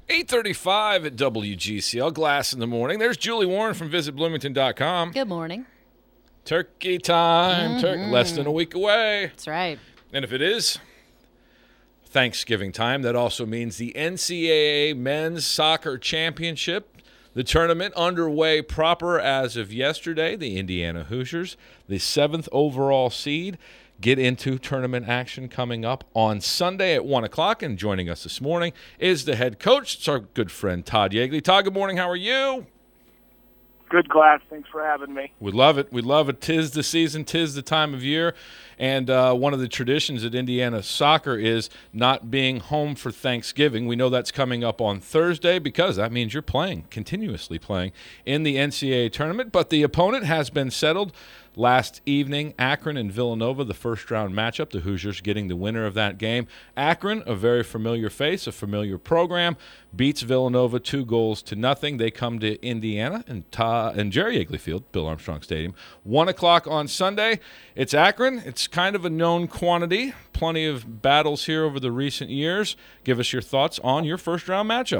8:35 at WGCL, Glass in the Morning. There's Julie Warren from visitbloomington.com. Good morning. Turkey time. Less than a week away. That's right. And if it is Thanksgiving time, that also means the NCAA Men's Soccer Championship, the tournament underway proper as of yesterday. The Indiana Hoosiers, the 7th overall seed, get into tournament action coming up on Sunday at 1 o'clock. And joining us this morning is the head coach. It's our good friend Todd Yeagley. Todd, good morning. How are you? Good, Glass. Thanks for having me. We love it. We love it. 'Tis the season. 'Tis the time of year. And one of the traditions at Indiana soccer is not being home for Thanksgiving. We know that's coming up on Thursday because that means you're playing, continuously playing, in the NCAA tournament. But the opponent has been settled. Last evening, Akron and Villanova, the first-round matchup, the Hoosiers getting the winner of that game. Akron, a very familiar face, a familiar program, beats Villanova 2-0. They come to Indiana and Jerry Yeagley Field, Bill Armstrong Stadium, 1 o'clock on Sunday. It's Akron. It's kind of a known quantity. Plenty of battles here over the recent years. Give us your thoughts on your first-round matchup.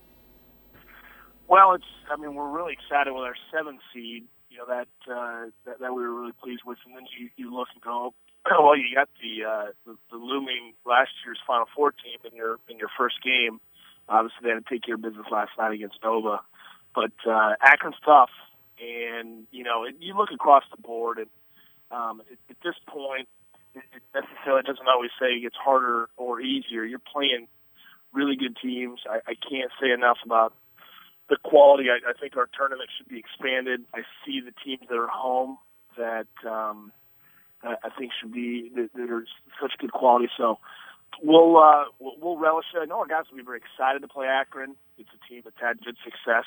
Well, we're really excited with our 7th seed. You know, that we were really pleased with. And then you look and go, well, you got the looming last year's Final Four team in your first game. Obviously, they had to take care of business last night against Nova. But Akron's tough. And, you look across the board, and at this point, it necessarily doesn't always say it gets harder or easier. You're playing really good teams. I can't say enough about the quality. I think our tournament should be expanded. I see the teams that are home that I think should be that are such good quality. So we'll relish it. I know our guys will be very excited to play Akron. It's a team that's had good success,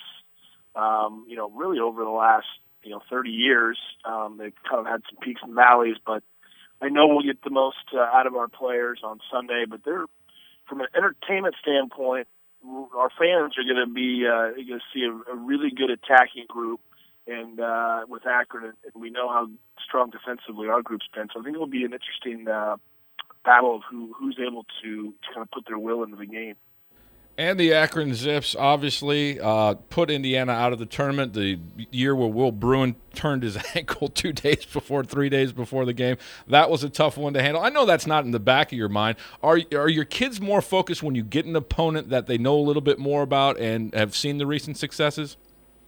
really over the last 30 years. They've kind of had some peaks and valleys, but I know we'll get the most out of our players on Sunday. But they're, from an entertainment standpoint, our fans are going to be going to see a really good attacking group, and with Akron, and we know how strong defensively our group's been. So I think it'll be an interesting battle of who's able to kind of put their will into the game. And the Akron Zips obviously put Indiana out of the tournament the year where Will Bruin turned his ankle 3 days before the game. That was a tough one to handle. I know that's not in the back of your mind. Are your kids more focused when you get an opponent that they know a little bit more about and have seen the recent successes?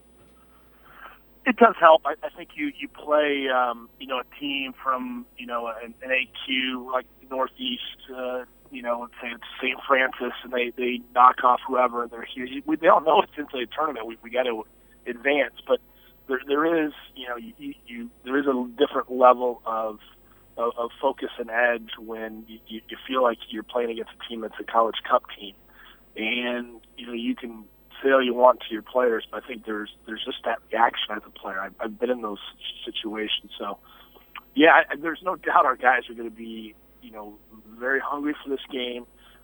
It does help. I think you play, a team from, an AQ like Northeast, let's say it's St. Francis, and they knock off whoever, and they're here. They all know it's into the tournament. We got to advance, but there is, there is a different level of focus and edge when you feel like you're playing against a team that's a college cup team, and you can say all you want to your players, but I think there's just that reaction as a player. I've been in those situations, so yeah, there's no doubt our guys are going to be very hungry for this game.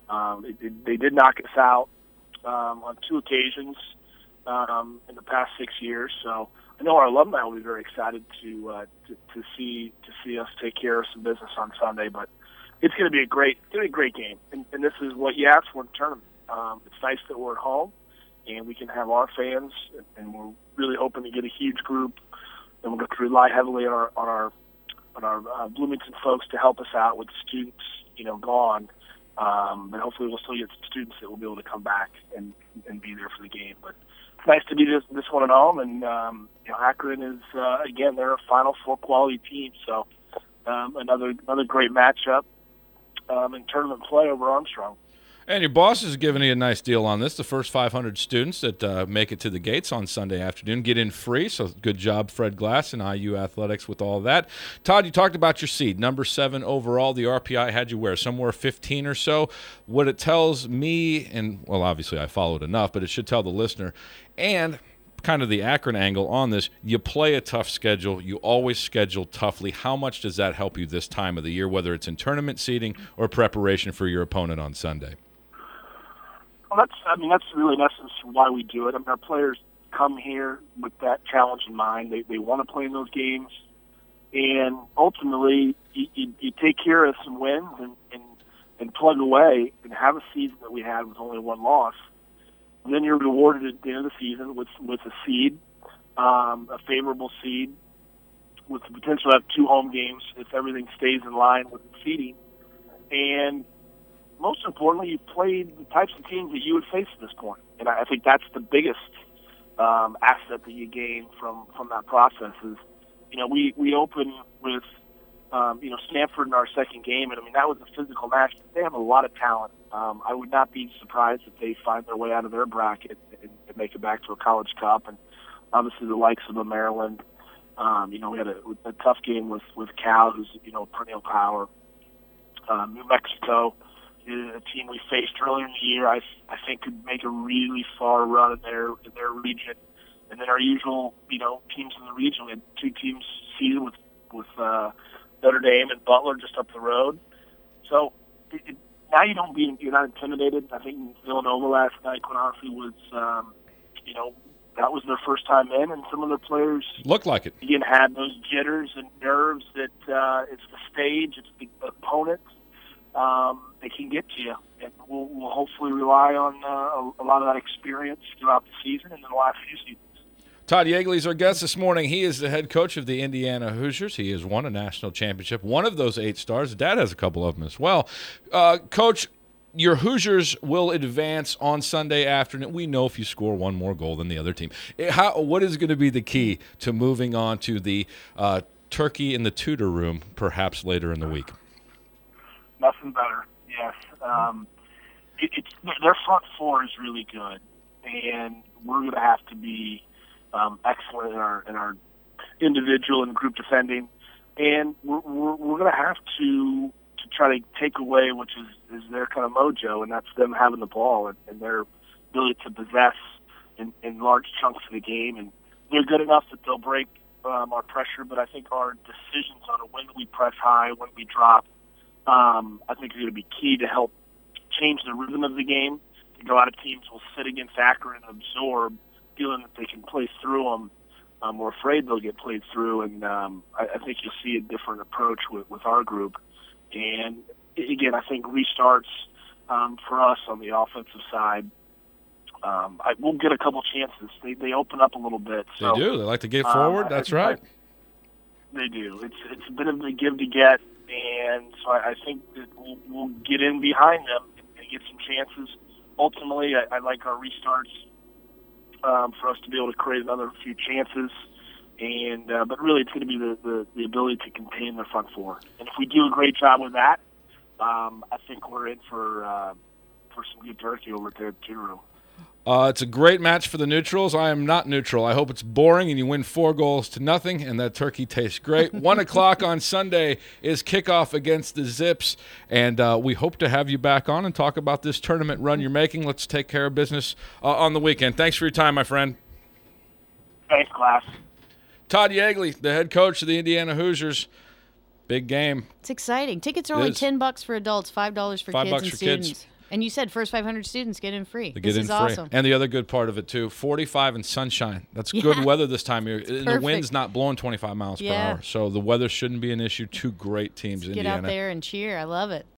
They did knock us out on 2 occasions in the past 6 years, so I know our alumni will be very excited to see us take care of some business on Sunday. But it's going to be a great game, and this is what you ask for in a tournament. It's nice that we're at home and we can have our fans, and we're really hoping to get a huge group, and we're going to rely heavily on our Bloomington folks to help us out with the students, gone. But hopefully we'll still get some students that will be able to come back and be there for the game. But it's nice to be this one at home. And, Akron is, again, they're a Final Four quality team. So another great matchup in tournament play over Armstrong. And your boss is giving you a nice deal on this. The first 500 students that make it to the gates on Sunday afternoon get in free. So good job, Fred Glass and IU Athletics, with all that. Todd, you talked about your seed, number 7 overall. The RPI had you where? Somewhere 15 or so. What it tells me, and, well, obviously I followed enough, but it should tell the listener, and kind of the Akron angle on this, you play a tough schedule. You always schedule toughly. How much does that help you this time of the year, whether it's in tournament seeding or preparation for your opponent on Sunday? Well, that's really in essence why we do it. Our players come here with that challenge in mind. They want to play in those games, and ultimately, you take care of some wins and plug away and have a season that we had with only 1 loss. then you're rewarded at the end of the season with a seed, a favorable seed, with the potential to have 2 home games if everything stays in line with the seeding. And most importantly, you've played the types of teams that you would face at this point. And I think that's the biggest asset that you gain from that process is, we open with, Stanford in our second game. And, I mean, that was a physical match. They have a lot of talent. I would not be surprised if they find their way out of their bracket and make it back to a College Cup. And obviously the likes of a Maryland. We had a tough game with Cal, who's, perennial power. New Mexico is a team we faced earlier in the year. I think could make a really far run in their region. And then our usual, teams in the region. We had 2 teams seeded with Notre Dame and Butler just up the road. So now you're not intimidated. I think Villanova last night, quite honestly, was, that was their first time in, and some of their players looked like it. Again, had those jitters and nerves that it's the stage, it's the opponent. They can get to you, and we'll hopefully rely on a lot of that experience throughout the season and in the last few seasons. Todd Yeagley is our guest this morning. He is the head coach of the Indiana Hoosiers. He has won a national championship, one of those 8 stars. Dad has a couple of them as well. Coach, your Hoosiers will advance on Sunday afternoon. We know if you score one more goal than the other team. What is going to be the key to moving on to the turkey in the Tudor room perhaps later in the week? Nothing better, yes. Their front 4 is really good, and we're going to have to be excellent in our individual and group defending, and we're going to have to try to take away, which is their kind of mojo, and that's them having the ball and their ability to possess in large chunks of the game. And they're good enough that they'll break our pressure, but I think our decisions on when we press high, when we drop, I think are going to be key to help change the rhythm of the game. A lot of teams will sit against Akron and absorb, feeling that they can play through them. We're afraid they'll get played through, and I think you'll see a different approach with our group. And, again, I think restarts for us on the offensive side, we'll get a couple chances. They open up a little bit. So, they do. They like to get forward. That's right. They do. It's a bit of a give to get, and so I think that we'll get in behind them and get some chances. Ultimately, I like our restarts for us to be able to create another few chances. And but really, it's going to be the ability to contain their front 4. And if we do a great job with that, I think we're in for some good turkey over there at Tudor. It's a great match for the neutrals. I am not neutral. I hope it's boring and you win 4-0 and that turkey tastes great. 1 o'clock on Sunday is kickoff against the Zips, and we hope to have you back on and talk about this tournament run you're making. Let's take care of business on the weekend. Thanks for your time, my friend. Thanks, class. Todd Yeagley, the head coach of the Indiana Hoosiers. Big game. It's exciting. Tickets are only $10 for adults, $5 for kids and students. Kids. And you said first 500 students get in free. This is awesome. And the other good part of it, too, 45 and sunshine. That's good weather this time of year. The wind's not blowing 25 miles per hour. So the weather shouldn't be an issue. 2 great teams in Indiana. Get out there and cheer. I love it.